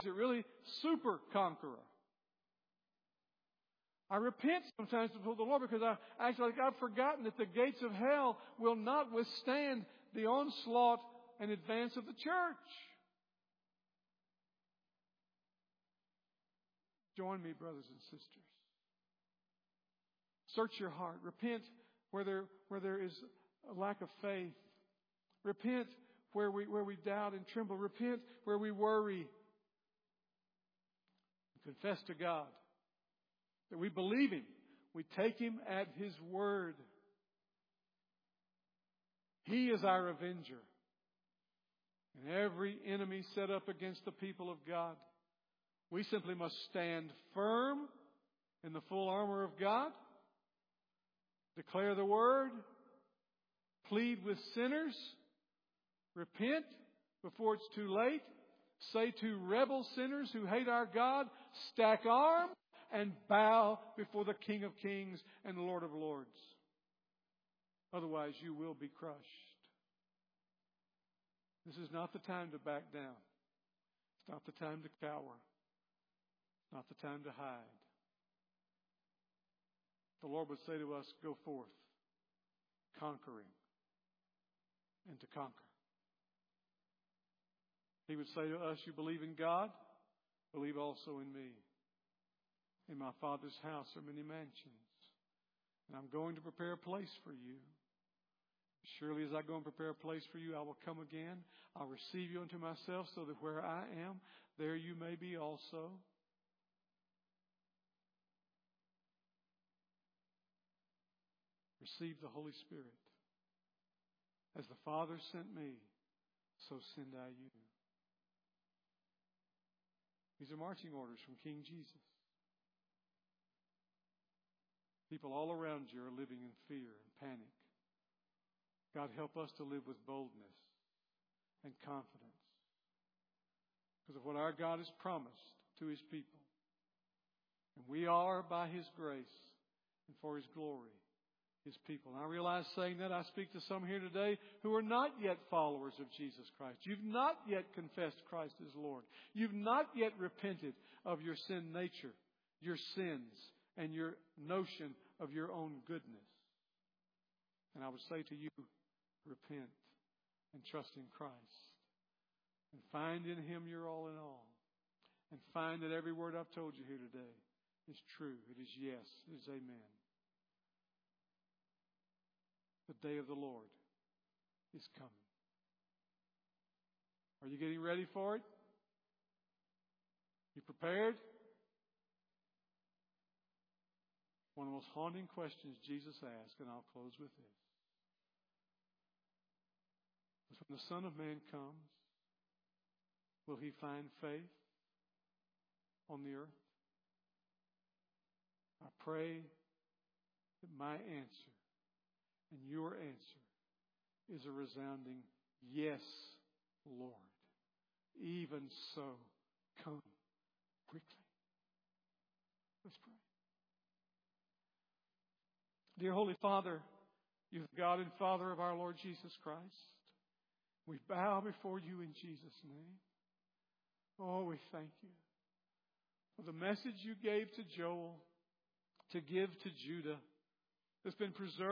Is it really super conqueror? I repent sometimes before the Lord because I've forgotten that the gates of hell will not withstand the onslaught and advance of the church. Join me, brothers and sisters. Search your heart. Repent where there is a lack of faith. Repent where we doubt and tremble. Repent where we worry. Confess to God that we believe Him. We take Him at His word. He is our avenger. And every enemy set up against the people of God, we simply must stand firm in the full armor of God, declare the word, plead with sinners, repent before it's too late, say to rebel sinners who hate our God, stack arms and bow before the King of Kings and the Lord of Lords. Otherwise, you will be crushed. This is not the time to back down. It's not the time to cower. It's not the time to hide. The Lord would say to us, go forth, conquering and to conquer. He would say to us, you believe in God, believe also in me. In my Father's house are many mansions, and I'm going to prepare a place for you. Surely as I go and prepare a place for you, I will come again. I'll receive you unto myself, so that where I am, there you may be also. Receive the Holy Spirit. As the Father sent me, so send I you. These are marching orders from King Jesus. People all around you are living in fear and panic. God, help us to live with boldness and confidence because of what our God has promised to His people. And we are, by His grace and for His glory, His people. And I realize saying that I speak to some here today who are not yet followers of Jesus Christ. You've not yet confessed Christ as Lord. You've not yet repented of your sin nature, your sins, and your notion of your own goodness. And I would say to you, repent and trust in Christ. And find in Him your all in all. And find that every word I've told you here today is true. It is yes. It is amen. The day of the Lord is coming. Are you getting ready for it? You prepared? One of the most haunting questions Jesus asked, and I'll close with this, was when the Son of Man comes, will He find faith on the earth? I pray that my answer and your answer is a resounding yes, Lord. Even so, come quickly. Let's pray. Dear Holy Father, you're the God and Father of our Lord Jesus Christ. We bow before you in Jesus' name. Oh, we thank you for the message you gave to Joel to give to Judah that's been preserved